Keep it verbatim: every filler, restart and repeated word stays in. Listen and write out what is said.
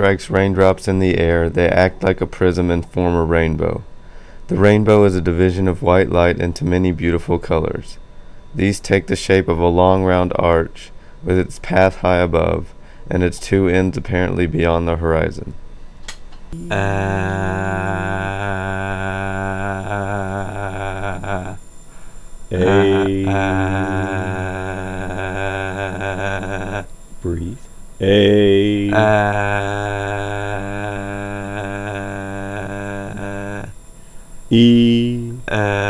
strikes raindrops in the air, they act like a prism and form a rainbow. The rainbow is a division of white light into many beautiful colors. These take the shape of a long round arch, with its path high above, and its two ends apparently beyond the horizon. Ah, A. ah, Breathe. A. ah, E. ah,